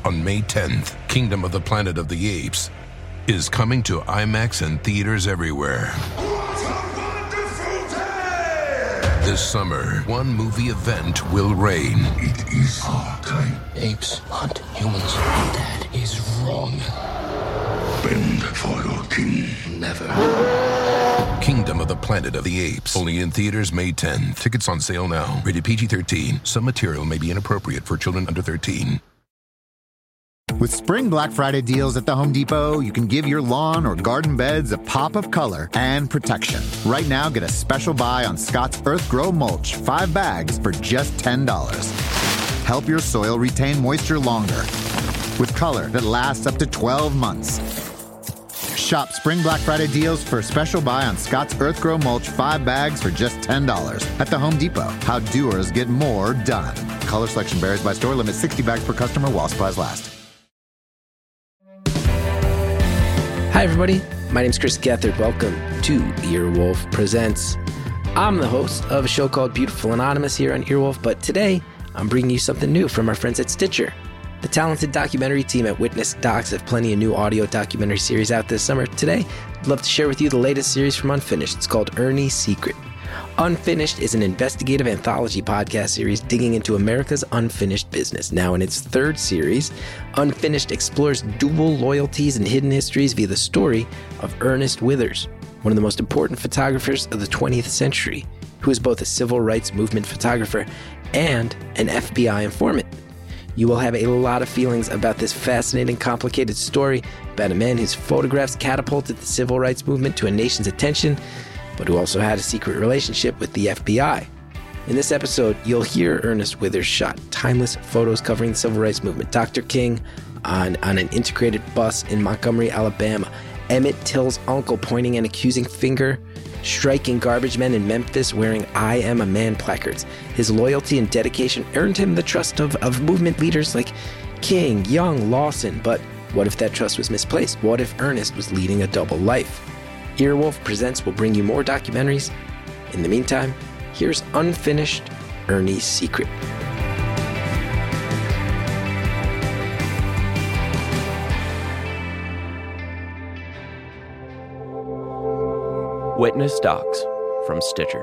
on May 10th. Kingdom of the Planet of the Apes is coming to IMAX and theaters everywhere. What a wonderful day! This summer, one movie event will reign. It is our time. Apes hunt humans. That is wrong. Bend for your king. Never. Kingdom of the Planet of the Apes. Only in theaters May 10th. Tickets on sale now. Rated PG-13. Some material may be inappropriate for children under 13. With Spring Black Friday deals at the Home Depot, you can give your lawn or garden beds a pop of color and protection. Right now, get a special buy on Scott's Earth Grow Mulch, 5 bags for just $10. Help your soil retain moisture longer with color that lasts up to 12 months. Shop Spring Black Friday deals for a special buy on Scott's Earth Grow Mulch 5 bags for just $10 at the Home Depot. How doers get more done. Color selection varies by store. Limit 60 bags per customer while supplies last. Hi, everybody. My name's Chris Gethard. Welcome to Earwolf Presents. I'm the host of a show called Beautiful Anonymous here on Earwolf, but today I'm bringing you something new from our friends at Stitcher. The talented documentary team at Witness Docs have plenty of new audio documentary series out this summer. Today, I'd love to share with you the latest series from Unfinished. It's called Ernie's Secret. Unfinished is an investigative anthology podcast series digging into America's unfinished business. Now in its third series, Unfinished explores dual loyalties and hidden histories via the story of Ernest Withers, one of the most important photographers of the 20th century, who is both a civil rights movement photographer and an FBI informant. You will have a lot of feelings about this fascinating, complicated story about a man whose photographs catapulted the civil rights movement to a nation's attention, but who also had a secret relationship with the FBI. In this episode, you'll hear Ernest Withers shot timeless photos covering the civil rights movement. Dr. King on an integrated bus in Montgomery, Alabama. Emmett Till's uncle pointing an accusing finger, striking garbage men in Memphis wearing I Am a Man placards. His loyalty and dedication earned him the trust of movement leaders like King, Young, Lawson. But what if that trust was misplaced? What if Ernest was leading a double life? Earwolf Presents will bring you more documentaries. In the meantime, here's Unfinished, Ernie's Secret. Witness Docs from Stitcher.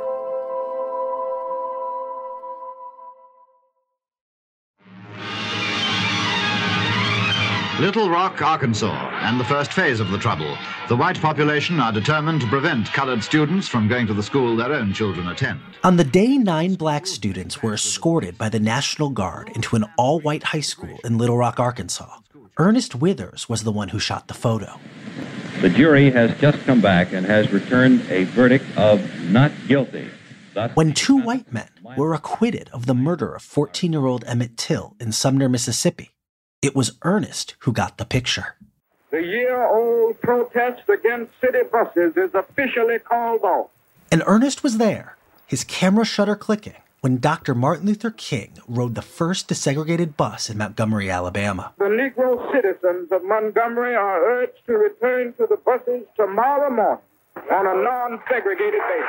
Little Rock, Arkansas, and the first phase of the trouble. The white population are determined to prevent colored students from going to the school their own children attend. On the day 9 black students were escorted by the National Guard into an all-white high school in Little Rock, Arkansas, Ernest Withers was the one who shot the photo. The jury has just come back and has returned a verdict of not guilty. When 2 white men were acquitted of the murder of 14-year-old Emmett Till in Sumner, Mississippi, it was Ernest who got the picture. The year-old protest against city buses is officially called off. And Ernest was there, his camera shutter clicking, when Dr. Martin Luther King rode the first desegregated bus in Montgomery, Alabama. The Negro citizens of Montgomery are urged to return to the buses tomorrow morning on a non-segregated basis.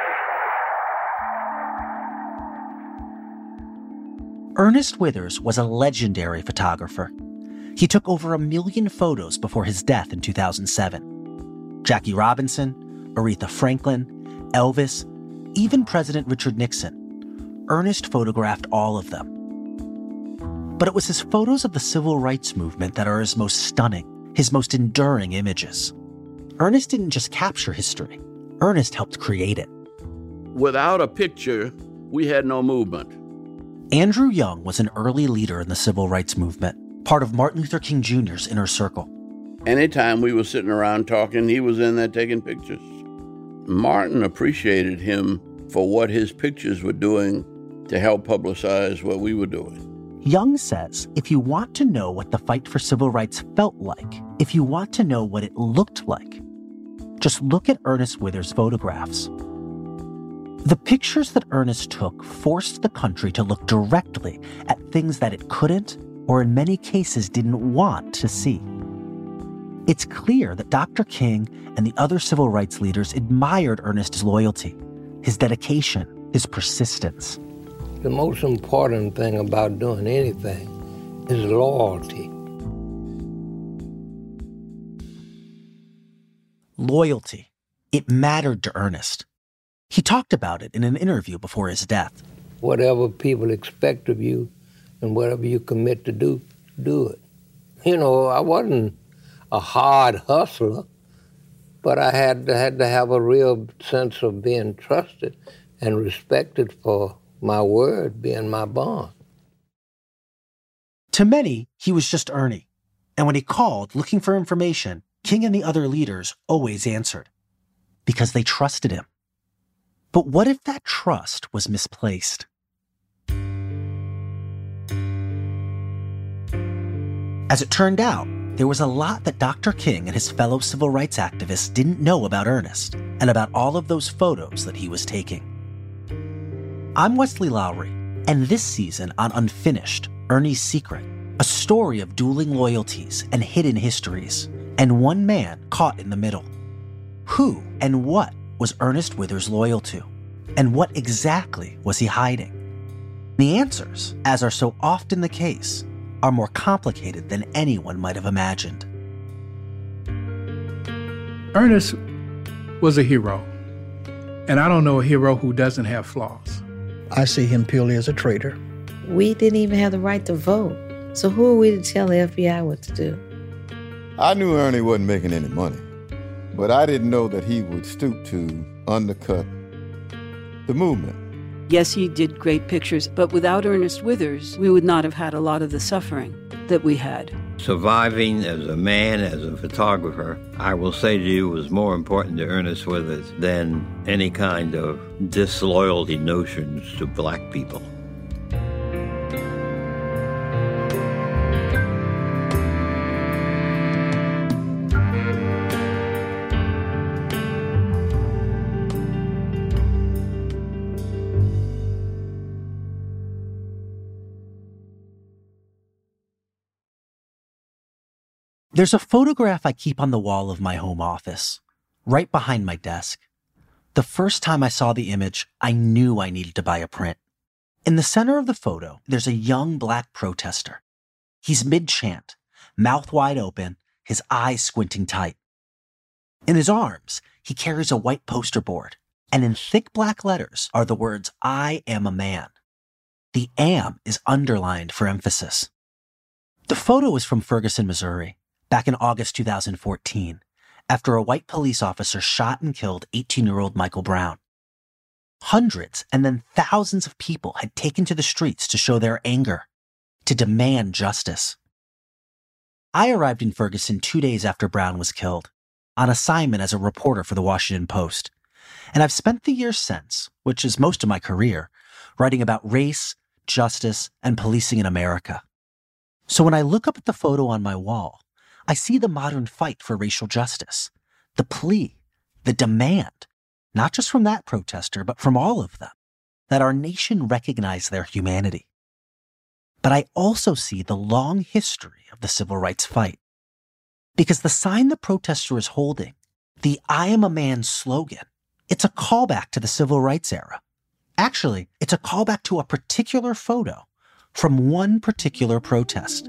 Ernest Withers was a legendary photographer. He took over 1 million photos before his death in 2007. Jackie Robinson, Aretha Franklin, Elvis, even President Richard Nixon. Ernest photographed all of them. But it was his photos of the civil rights movement that are his most stunning, his most enduring images. Ernest didn't just capture history. Ernest helped create it. Without a picture, we had no movement. Andrew Young was an early leader in the civil rights movement, part of Martin Luther King Jr.'s inner circle. Anytime we were sitting around talking, he was in there taking pictures. Martin appreciated him for what his pictures were doing to help publicize what we were doing. Young says if you want to know what the fight for civil rights felt like, if you want to know what it looked like, just look at Ernest Withers' photographs. The pictures that Ernest took forced the country to look directly at things that it couldn't, or in many cases didn't want to see. It's clear that Dr. King and the other civil rights leaders admired Ernest's loyalty, his dedication, his persistence. The most important thing about doing anything is loyalty. loyalty. It mattered to Ernest. He talked about it in an interview before his death. Whatever people expect of you and whatever you commit to do, do it. You know, I wasn't a hard hustler, but I had to have a real sense of being trusted and respected for my word being my bond. To many, he was just Ernie. And when he called looking for information, King and the other leaders always answered. Because they trusted him. But what if that trust was misplaced? As it turned out, there was a lot that Dr. King and his fellow civil rights activists didn't know about Ernest and about all of those photos that he was taking. I'm Wesley Lowery, and this season on Unfinished, Ernie's Secret, a story of dueling loyalties and hidden histories, and one man caught in the middle. Who and what was Ernest Withers loyal to? And what exactly was he hiding? The answers, as are so often the case, are more complicated than anyone might have imagined. Ernest was a hero, and I don't know a hero who doesn't have flaws. I see him purely as a traitor. We didn't even have the right to vote, so who are we to tell the FBI what to do? I knew Ernie wasn't making any money, but I didn't know that he would stoop to undercut the movement. Yes, he did great pictures, but without Ernest Withers, we would not have had a lot of the suffering that we had. Surviving as a man, as a photographer, I will say to you, was more important to Ernest Withers than any kind of disloyalty notions to black people. There's a photograph I keep on the wall of my home office, right behind my desk. The first time I saw the image, I knew I needed to buy a print. In the center of the photo, there's a young black protester. He's mid-chant, mouth wide open, his eyes squinting tight. In his arms, he carries a white poster board, and in thick black letters are the words, "I am a man." The "am" is underlined for emphasis. The photo is from Ferguson, Missouri, back in August 2014, after a white police officer shot and killed 18-year-old Michael Brown. Hundreds and then thousands of people had taken to the streets to show their anger, to demand justice. I arrived in Ferguson 2 days after Brown was killed, on assignment as a reporter for the Washington Post, and I've spent the years since, which is most of my career, writing about race, justice, and policing in America. So when I look up at the photo on my wall, I see the modern fight for racial justice, the plea, the demand, not just from that protester, but from all of them, that our nation recognize their humanity. But I also see the long history of the civil rights fight. Because the sign the protester is holding, the "I am a man" slogan, it's a callback to the civil rights era. Actually, it's a callback to a particular photo from one particular protest.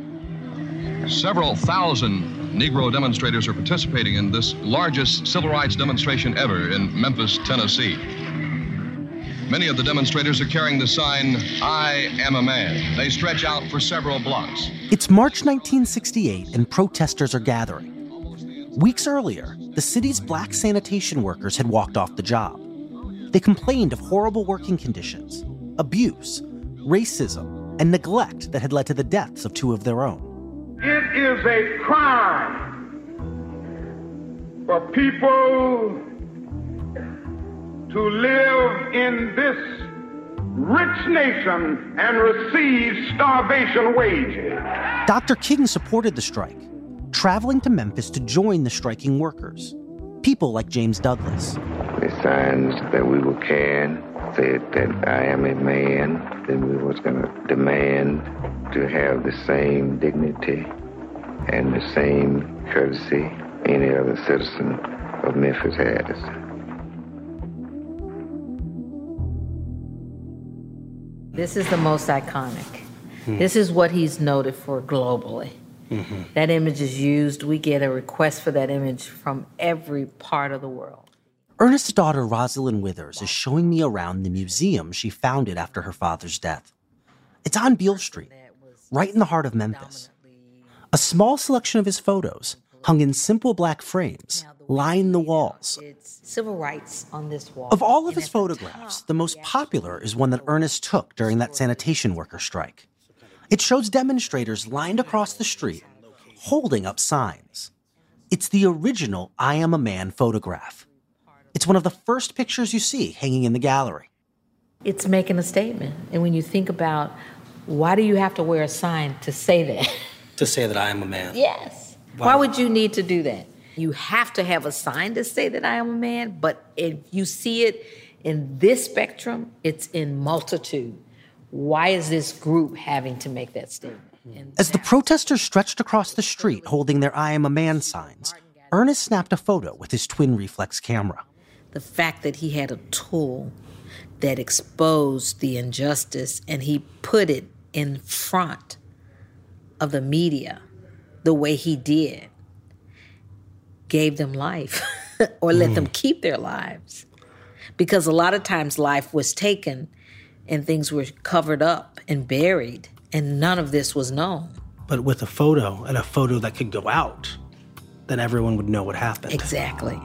Several thousand Negro demonstrators are participating in this largest civil rights demonstration ever in Memphis, Tennessee. Many of the demonstrators are carrying the sign, "I am a man." They stretch out for several blocks. It's March 1968 and protesters are gathering. Weeks earlier, the city's black sanitation workers had walked off the job. They complained of horrible working conditions, abuse, racism, and neglect that had led to the deaths of two of their own. It is a crime for people to live in this rich nation and receive starvation wages. Dr. King supported the strike, traveling to Memphis to join the striking workers. People like James Douglas. The signs that we were carrying said that I am a man, then we was going to demand to have the same dignity and the same courtesy any other citizen of Memphis has. This is the most iconic. This is what he's noted for globally. That image is used. We get a request for that image from every part of the world. Ernest's daughter, Rosalind Withers, is showing me around the museum she founded after her father's death. It's on Beale Street, right in the heart of Memphis. A small selection of his photos, hung in simple black frames, line the walls. Civil rights on this wall. Of all of his photographs, the most popular is one that Ernest took during that sanitation worker strike. It shows demonstrators lined across the street, holding up signs. It's the original I Am a Man photograph. It's one of the first pictures you see hanging in the gallery. It's making a statement. And when you think about, why do you have to wear a sign to say that? To say that I am a man. Yes. Why would you need to do that? You have to have a sign to say that I am a man, but if you see it in this spectrum, it's in multitude. Why is this group having to make that statement? As the protesters stretched across the street holding their I Am a Man signs, Ernest snapped a photo with his twin reflex camera. The fact that he had a tool that exposed the injustice and he put it in front of the media the way he did gave them life or let them keep their lives. Because a lot of times life was taken and things were covered up and buried and none of this was known. But with a photo, and a photo that could go out, then everyone would know what happened. Exactly.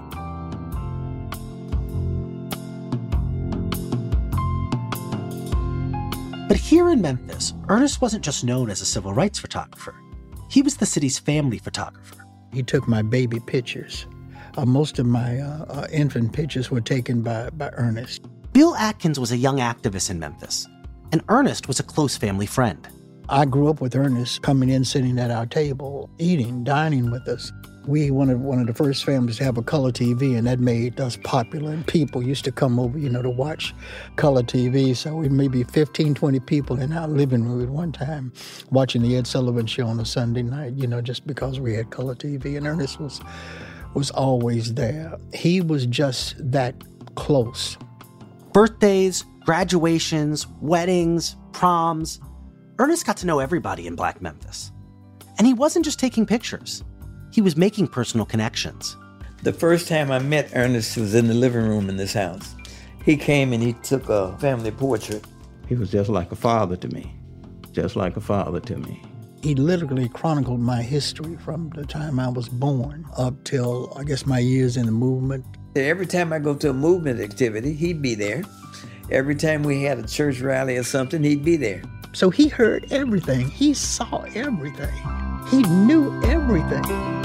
But here in Memphis, Ernest wasn't just known as a civil rights photographer. He was the city's family photographer. He took my baby pictures. Most of my infant pictures were taken by Ernest. Bill Atkins was a young activist in Memphis, and Ernest was a close family friend. I grew up with Ernest coming in, sitting at our table, eating, dining with us. We wanted one of the first families to have a color TV, and that made us popular. And people used to come over, to watch color TV. So we maybe 15, 20 people in our living room at one time watching the Ed Sullivan Show on a Sunday night, just because we had color TV. And Ernest was always there. He was just that close. Birthdays, graduations, weddings, proms. Ernest got to know everybody in Black Memphis. And he wasn't just taking pictures. He was making personal connections. The first time I met Ernest was in the living room in this house. He came and he took a family portrait. He was just like a father to me. Just like a father to me. He literally chronicled my history from the time I was born up till, I guess, my years in the movement. Every time I go to a movement activity, he'd be there. Every time we had a church rally or something, he'd be there. So he heard everything. He saw everything. He knew everything.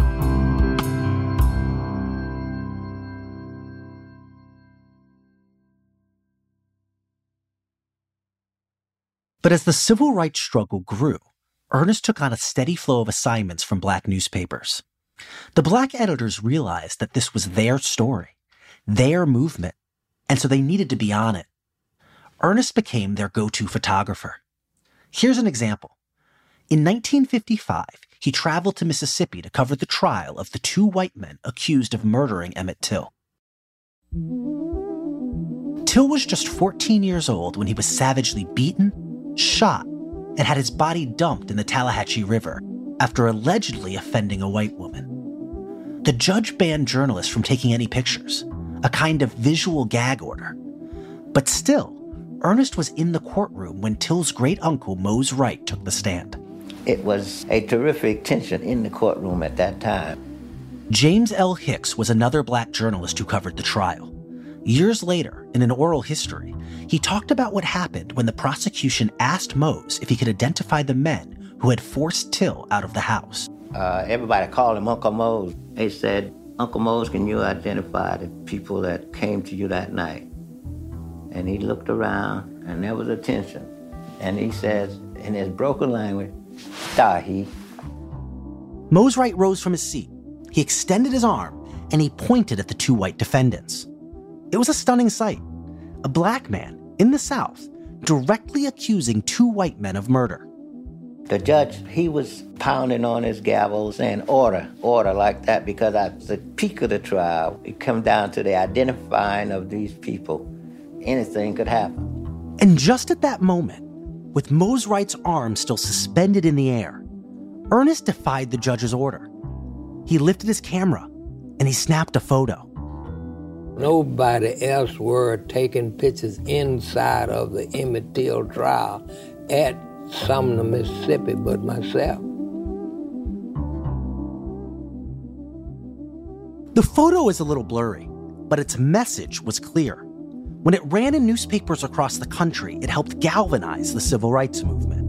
But as the civil rights struggle grew, Ernest took on a steady flow of assignments from Black newspapers. The Black editors realized that this was their story, their movement, and so they needed to be on it. Ernest became their go-to photographer. Here's an example. In 1955, he traveled to Mississippi to cover the trial of the two white men accused of murdering Emmett Till. Till was just 14 years old when he was savagely beaten, shot, and had his body dumped in the Tallahatchie River after allegedly offending a white woman. The judge banned journalists from taking any pictures, a kind of visual gag order. But still, Ernest was in the courtroom when Till's great-uncle, Mose Wright, took the stand. It was a terrific tension in the courtroom at that time. James L. Hicks was another Black journalist who covered the trial. Years later, in an oral history, he talked about what happened when the prosecution asked Mose if he could identify the men who had forced Till out of the house. Everybody called him Uncle Mose. They said, "Uncle Mose, can you identify the people that came to you that night?" And he looked around, and there was a tension. And he says, in his broken language, "Tahi." Mose Wright rose from his seat. He extended his arm, and he pointed at the two white defendants. It was a stunning sight. A Black man in the South directly accusing two white men of murder. The judge, he was pounding on his gavel saying, order like that, because at the peak of the trial, it come down to the identifying of these people. Anything could happen. And just at that moment, with Mose Wright's arm still suspended in the air, Ernest defied the judge's order. He lifted his camera and he snapped a photo. Nobody else were taking pictures inside of the Emmett Till trial at Sumner, Mississippi, but myself. The photo is a little blurry, but its message was clear. When it ran in newspapers across the country, it helped galvanize the civil rights movement.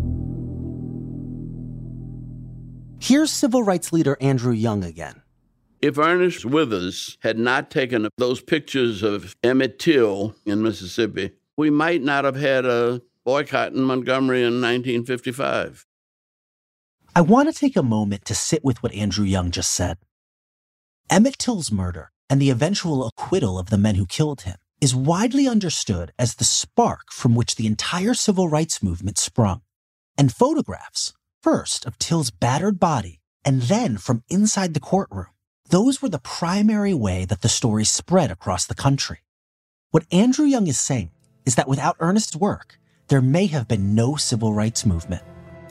Here's civil rights leader Andrew Young again. If Ernest Withers had not taken those pictures of Emmett Till in Mississippi, we might not have had a boycott in Montgomery in 1955. I want to take a moment to sit with what Andrew Young just said. Emmett Till's murder and the eventual acquittal of the men who killed him is widely understood as the spark from which the entire civil rights movement sprung. And photographs, first of Till's battered body and then from inside the courtroom, those were the primary way that the story spread across the country. What Andrew Young is saying is that without Ernest's work, there may have been no civil rights movement.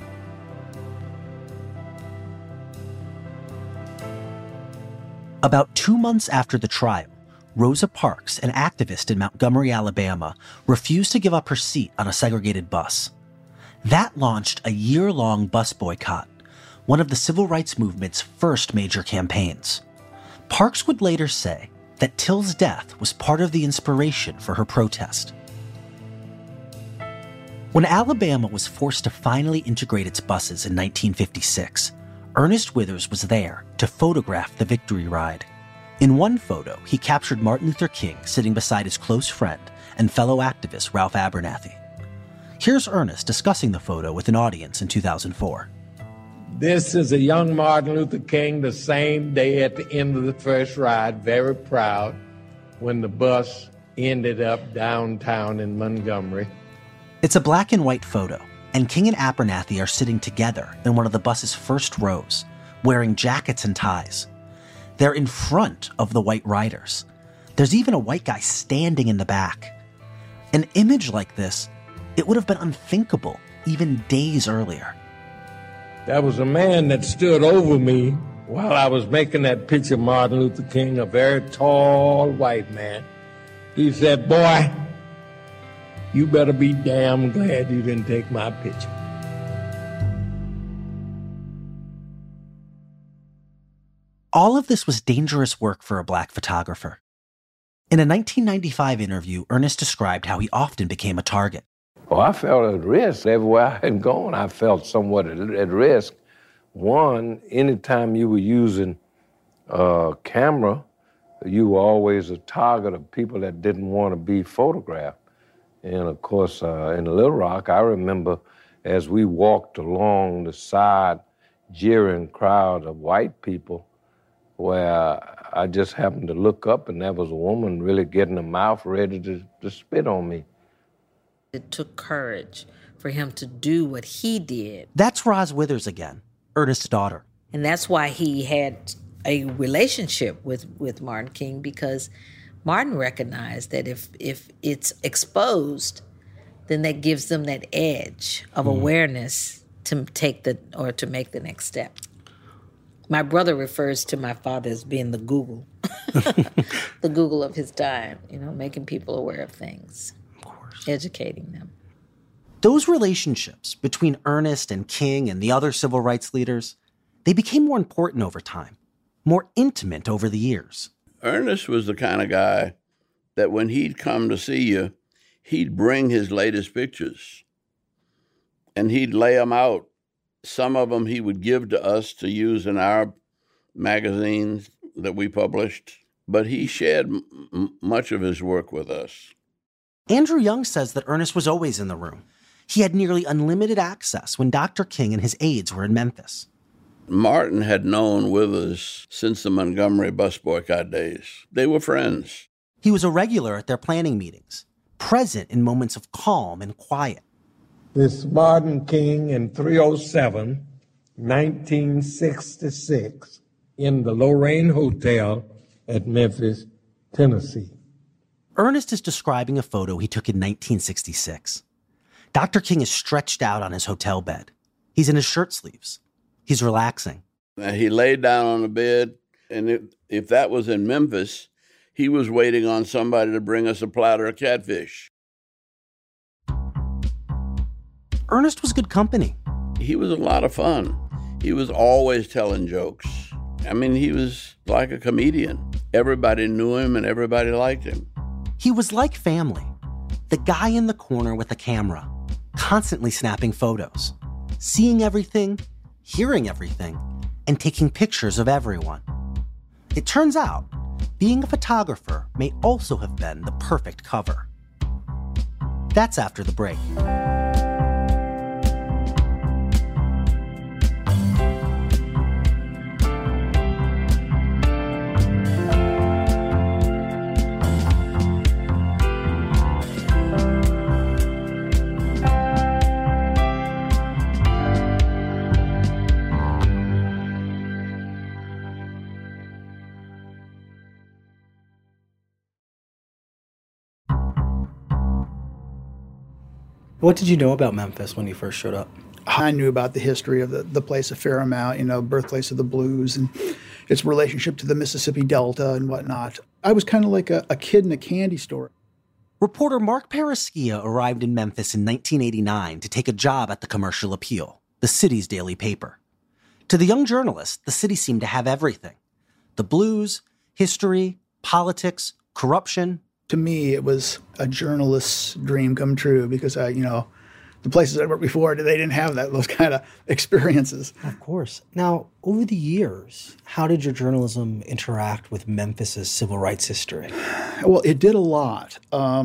About 2 months after the trial, Rosa Parks, an activist in Montgomery, Alabama, refused to give up her seat on a segregated bus. That launched a year-long bus boycott, one of the civil rights movement's first major campaigns. Parks would later say that Till's death was part of the inspiration for her protest. When Alabama was forced to finally integrate its buses in 1956, Ernest Withers was there to photograph the victory ride. In one photo, he captured Martin Luther King sitting beside his close friend and fellow activist Ralph Abernathy. Here's Ernest discussing the photo with an audience in 2004. This is a young Martin Luther King the same day at the end of the first ride, very proud, when the bus ended up downtown in Montgomery. It's a black and white photo, and King and Abernathy are sitting together in one of the bus's first rows, wearing jackets and ties. They're in front of the white riders. There's even a white guy standing in the back. An image like this, it would have been unthinkable even days earlier. There was a man that stood over me while I was making that picture of Martin Luther King, a very tall white man. He said, "Boy, you better be damn glad you didn't take my picture." All of this was dangerous work for a black photographer. In a 1995 interview, Ernest described how he often became a target. Well, I felt at risk. Everywhere I had gone, I felt somewhat at risk. One, anytime you were using a camera, you were always a target of people that didn't want to be photographed. And of course, in Little Rock, I remember as we walked along the side, jeering crowd of white people, where I just happened to look up and there was a woman really getting her mouth ready to spit on me. It took courage for him to do what he did. That's Roz Withers again, Ernest's daughter. And that's why he had a relationship with Martin King, because Martin recognized that if it's exposed, then that gives them that edge of awareness to make the next step. My brother refers to my father as being the Google, the Google of his time, making people aware of things. Educating them. Those relationships between Ernest and King and the other civil rights leaders, they became more important over time, more intimate over the years. Ernest was the kind of guy that when he'd come to see you, he'd bring his latest pictures and he'd lay them out. Some of them he would give to us to use in our magazines that we published, but he shared much of his work with us. Andrew Young says that Ernest was always in the room. He had nearly unlimited access when Dr. King and his aides were in Memphis. Martin had known Withers since the Montgomery bus boycott days. They were friends. He was a regular at their planning meetings, present in moments of calm and quiet. This Martin King in 307, 1966, in the Lorraine Hotel at Memphis, Tennessee. Ernest is describing a photo he took in 1966. Dr. King is stretched out on his hotel bed. He's in his shirt sleeves. He's relaxing. He laid down on the bed, and if that was in Memphis, he was waiting on somebody to bring us a platter of catfish. Ernest was good company. He was a lot of fun. He was always telling jokes. I mean, he was like a comedian. Everybody knew him and everybody liked him. He was like family. The guy in the corner with a camera, constantly snapping photos, seeing everything, hearing everything, and taking pictures of everyone. It turns out, being a photographer may also have been the perfect cover. That's after the break. What did you know about Memphis when you first showed up? I knew about the history of the place a fair amount, birthplace of the blues and its relationship to the Mississippi Delta and whatnot. I was kind of like a kid in a candy store. Reporter Mark Paraschia arrived in Memphis in 1989 to take a job at the Commercial Appeal, the city's daily paper. To the young journalist, the city seemed to have everything. The blues, history, politics, corruption. To me, it was a journalist's dream come true because, the places I worked before, they didn't have those kind of experiences. Of course. Now, over the years, how did your journalism interact with Memphis's civil rights history? Well, it did a lot.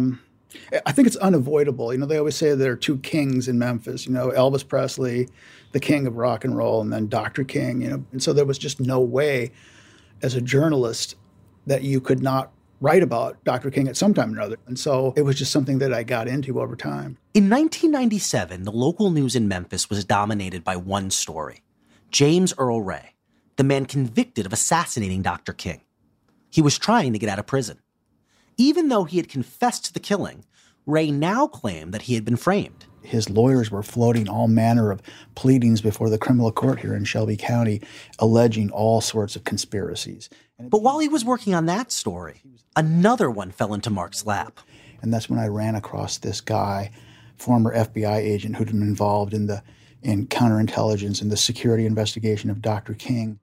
I think it's unavoidable. They always say there are two kings in Memphis, Elvis Presley, the king of rock and roll, and then Dr. King, And so there was just no way as a journalist that you could not write about Dr. King at some time or another. And so it was just something that I got into over time. In 1997, the local news in Memphis was dominated by one story. James Earl Ray, the man convicted of assassinating Dr. King. He was trying to get out of prison. Even though he had confessed to the killing, Ray now claimed that he had been framed. His lawyers were floating all manner of pleadings before the criminal court here in Shelby County, alleging all sorts of conspiracies. But while he was working on that story, another one fell into Mark's lap. And that's when I ran across this guy, former FBI agent who'd been involved in counterintelligence and the security investigation of Dr. King.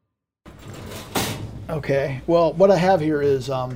Okay, well, what I have here is, I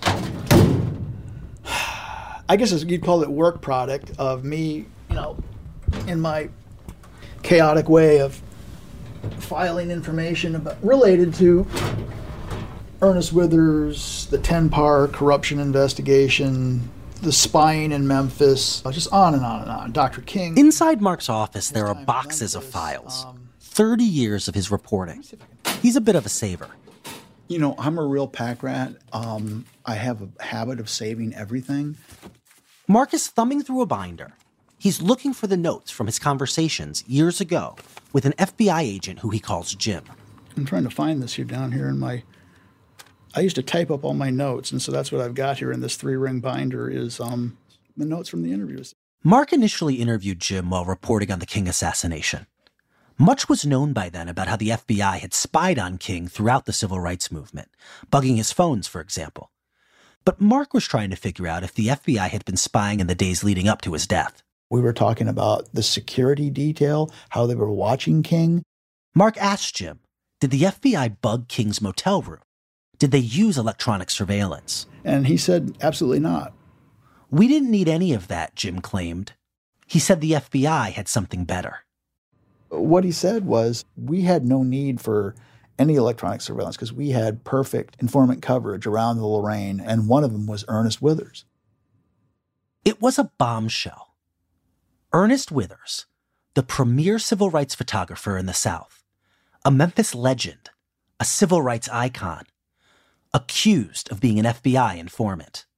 guess you'd call it work product of me, in my chaotic way of filing information related to Ernest Withers, the 10-part corruption investigation, the spying in Memphis, just on and on and on. Dr. King. Inside Mark's office, there are boxes of files. 30 years of his reporting. He's a bit of a saver. I'm a real pack rat. I have a habit of saving everything. Mark is thumbing through a binder. He's looking for the notes from his conversations years ago with an FBI agent who he calls Jim. I'm trying to find this here down here in my... I used to type up all my notes, and so that's what I've got here in this 3-ring binder is the notes from the interviews. Mark initially interviewed Jim while reporting on the King assassination. Much was known by then about how the FBI had spied on King throughout the civil rights movement, bugging his phones, for example. But Mark was trying to figure out if the FBI had been spying in the days leading up to his death. We were talking about the security detail, how they were watching King. Mark asked Jim, did the FBI bug King's motel room? Did they use electronic surveillance? And he said, absolutely not. We didn't need any of that, Jim claimed. He said the FBI had something better. What he said was, we had no need for any electronic surveillance because we had perfect informant coverage around the Lorraine, and one of them was Ernest Withers. It was a bombshell. Ernest Withers, the premier civil rights photographer in the South, a Memphis legend, a civil rights icon, accused of being an FBI informant.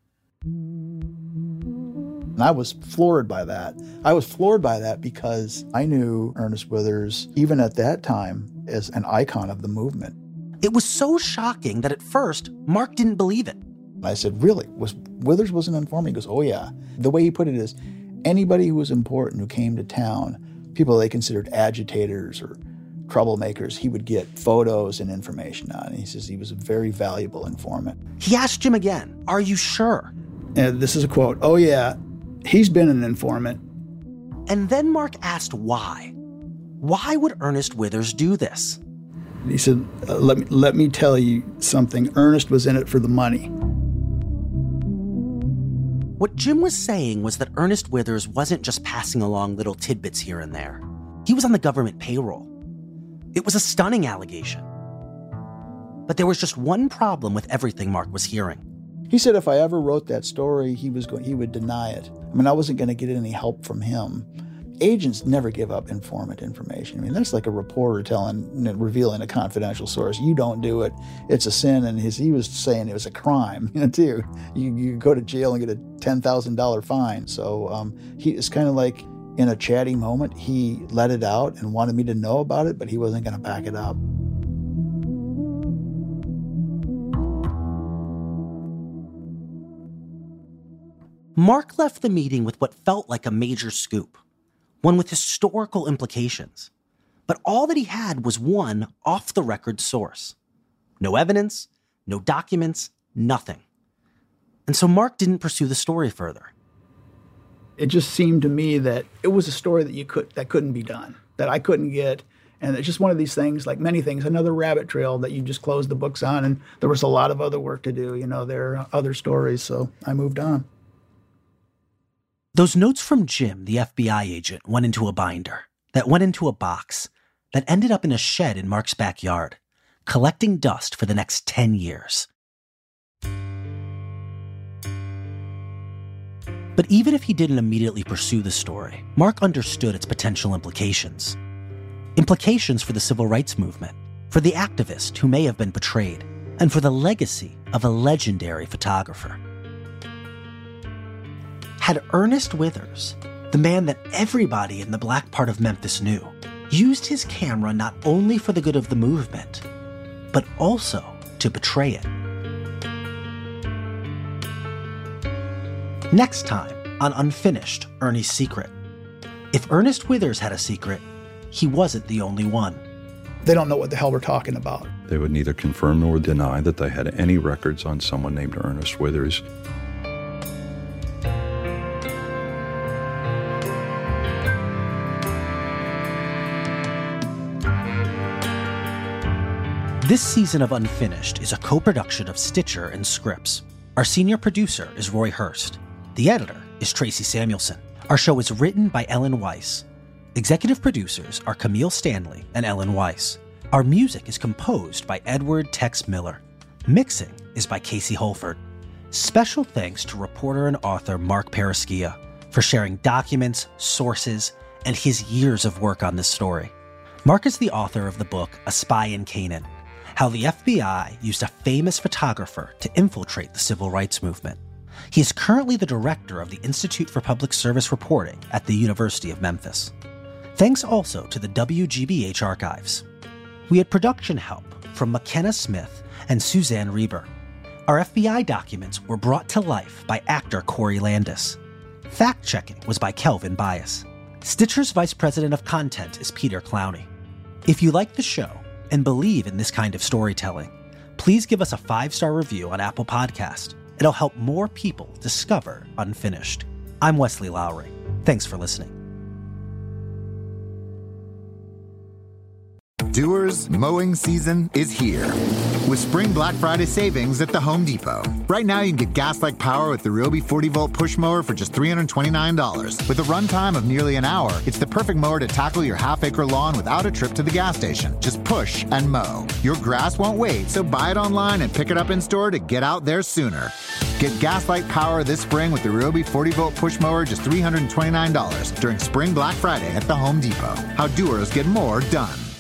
And I was floored by that. I was floored by that because I knew Ernest Withers, even at that time, as an icon of the movement. It was so shocking that at first, Mark didn't believe it. I said, really? Withers was an informant? He goes, oh yeah. The way he put it is, anybody who was important who came to town, people they considered agitators or troublemakers he would get photos and information on. And he says he was a very valuable informant. He asked Jim again, "Are you sure?" And this is a quote, "Oh yeah, he's been an informant." And then Mark asked why. Why would Ernest Withers do this? He said, let me tell you something. Ernest was in it for the money. What Jim was saying was that Ernest Withers wasn't just passing along little tidbits here and there. He was on the government payroll. It was a stunning allegation. But there was just one problem with everything Mark was hearing. He said if I ever wrote that story, he would deny it. I mean, I wasn't going to get any help from him. Agents never give up informant information. I mean, that's like a reporter revealing a confidential source. You don't do it. It's a sin. And he was saying it was a crime, too. You go to jail and get a $10,000 fine. So it's kind of like in a chatty moment, he let it out and wanted me to know about it, but he wasn't going to back it up. Mark left the meeting with what felt like a major scoop, one with historical implications. But all that he had was one off-the-record source. No evidence, no documents, nothing. And so Mark didn't pursue the story further. It just seemed to me that it was a story that couldn't be done, that I couldn't get. And it's just one of these things, like many things, another rabbit trail that you just close the books on. And there was a lot of other work to do. There are other stories, so I moved on. Those notes from Jim, the FBI agent, went into a binder, that went into a box, that ended up in a shed in Mark's backyard, collecting dust for the next 10 years. But even if he didn't immediately pursue the story, Mark understood its potential implications. Implications for the civil rights movement, for the activist who may have been betrayed, and for the legacy of a legendary photographer. Had Ernest Withers, the man that everybody in the black part of Memphis knew, used his camera not only for the good of the movement, but also to betray it? Next time on Unfinished, Ernie's Secret. If Ernest Withers had a secret, he wasn't the only one. They don't know what the hell we're talking about. They would neither confirm nor deny that they had any records on someone named Ernest Withers. This season of Unfinished is a co-production of Stitcher and Scripps. Our senior producer is Roy Hurst. The editor is Tracy Samuelson. Our show is written by Ellen Weiss. Executive producers are Camille Stanley and Ellen Weiss. Our music is composed by Edward Tex Miller. Mixing is by Casey Holford. Special thanks to reporter and author Mark Paraschia for sharing documents, sources, and his years of work on this story. Mark is the author of the book A Spy in Canaan, How the FBI Used a Famous Photographer to Infiltrate the Civil Rights Movement. He is currently the director of the Institute for Public Service Reporting at the University of Memphis. Thanks also to the WGBH Archives. We had production help from McKenna Smith and Suzanne Reber. Our FBI documents were brought to life by actor Corey Landis. Fact-checking was by Kelvin Bias. Stitcher's Vice President of Content is Peter Clowney. If you like the show and believe in this kind of storytelling, please give us a 5-star review on Apple Podcast. It'll help more people discover Unfinished. I'm Wesley Lowry. Thanks for listening. Doers, mowing season is here with Spring Black Friday savings at the Home Depot. Right now, you can get gas-like power with the Ryobi 40-volt push mower for just $329. With a runtime of nearly an hour, it's the perfect mower to tackle your half-acre lawn without a trip to the gas station. Just push and mow. Your grass won't wait, so buy it online and pick it up in-store to get out there sooner. Get gas-like power this spring with the Ryobi 40-volt push mower just $329 during Spring Black Friday at the Home Depot. How doers get more done.